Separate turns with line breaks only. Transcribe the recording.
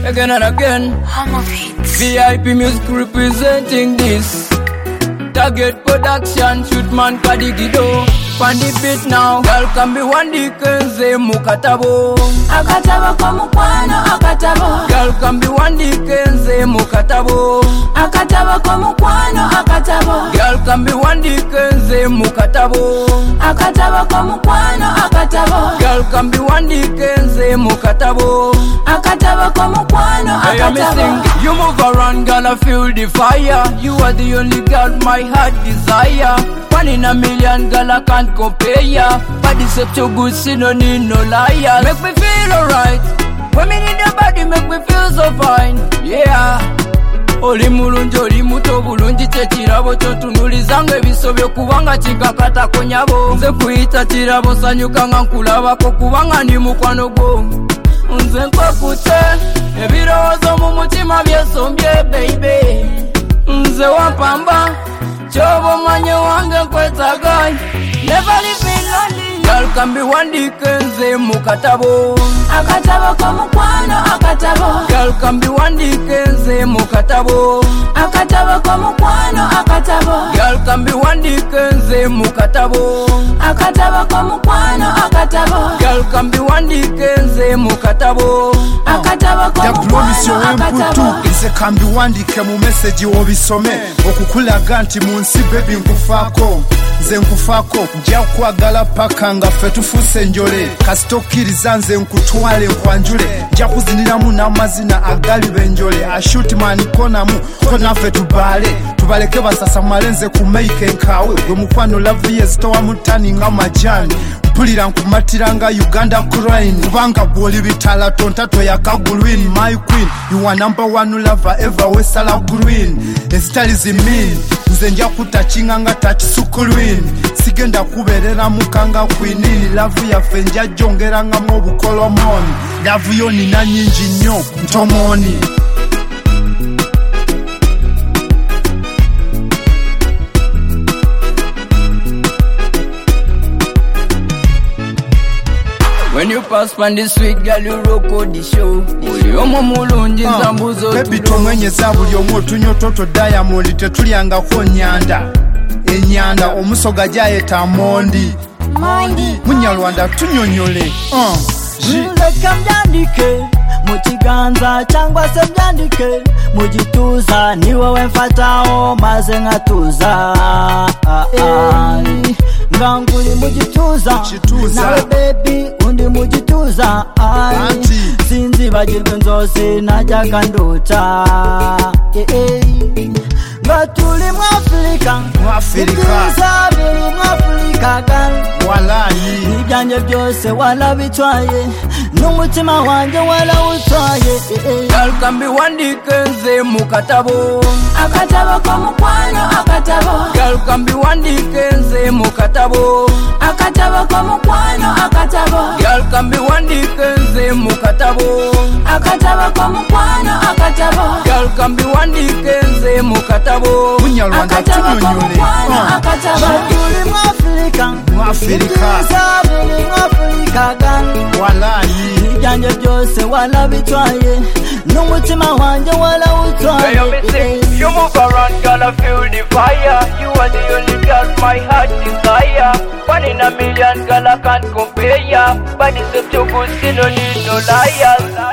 again and again. VIP music representing this. Target production, shoot man kadigido. Find the beat now. Girl can be one dikenze mukatabo.
Akatabo kwa mukwano akatabo.
Girl can be one dikenze mukatabo.
Akatabo kwa mukwano akatabo.
Girl can be one dikenze mukatabo.
Akatabo kwa mukwano akatabo.
Girl can be one dikenze mukatabo.
Akatabo kwa mukwano akatabo.
You move around, girl, I feel the fire. You are the only girl my heart desire. One in a million, girl, I can't compare ya. Body so too good, see no need no liar. Make me feel alright. When me need your body, make me feel so fine. Yeah. Oli mulungi oli muto bulungi tekirabo kyotunulizanga ebisobyo kubanga kikakata konyabo. Nze kuyita kirabo sanyuka nga nkulabako kubanga ndi mukwano gwo. Nze nkokute ebirowoozo mu mutima byesombye baby. Nze wampamba chobo manye wange nkwetaga. Never leave me lonely. Girl can be one dikenze mukatabo.
Akatabo kwa mukwano akatabo.
Girl can be one dikenze mukatabo.
Akatabo kwa mukwano akatabo.
Girl can be one dikenze mukatabo.
Akatabo kwa mukwano akatabo.
Girl can be one dikenze mukatabo.
Akatabo kwa mukwano akatabo.
Nze kambi wandike mu message obisome okukulaga nti munsi baby nkufako. Nze nkufako nja kwagala paka nga ffe tufuse njole kasitokiriza nze nkutwale nkwanjule nja kuziniramu n'amazina agali benjole ashutman konamu ko naffe tubaleke basasamale nze kumeike nkawe gwe mukwano love ye zitowa mutani nga majani mpulira nkumatira nga Uganda crying kubanga bwoli bitala tonta toyaka green my queen you are number one lover ever wesala green ezitali zimin nze nja kutakinga nga takisukulwin sigenda kuberera mukanga kwinini lavu yaffe nja jongeranga mu obukolomoni lavu yo nina nyingi nnyo ntomoni.
When you pass pan the sweet girl you rock the show. Oli omo mulungi zambuzo tulo.
Baby tomwenyeza buli omu otunyo toto diamond tetulyangako nyanda. Enyanda omusoga jayeta mondi. Munyalwanda tunyonyole.
Leka mbyandike mu kiganza cyangwa se mbyandike mu gituza ni wowe mfataho maze nkatuza. Nganguli mu gituza nawe baby undi mu gituza. Sinzibagirwe nzose najyaga ndota. Batuli mu Afrika ibyiza biri mu Afrika kandi
walayi
ibyanjye byose walabitwaye n'umutima wanjye walawutwaye.
Girl can be one dikenze mukatabo.
Akatabo kwa mukwano akatabo.
Girl can be one dikenze mukatabo.
Akatabo kwa mukwano akatabo.
Girl can be one dikenze mukatabo.
Akatabo kwa mukwano akatabo.
Girl can be one dikenze mukatabo.
Munyalwanda tunyonyole.
Batuli mu Afrika ibyiza biri mu Afrika kandi
walayi
ibyanjye byose walabitwaye n'umutima wanjye walawutwaye.
You move around, girl, I feel the fire. You are the only girl my heart desire. One in a million, girl, I can't compare ya. Body so too good, see no need no liars.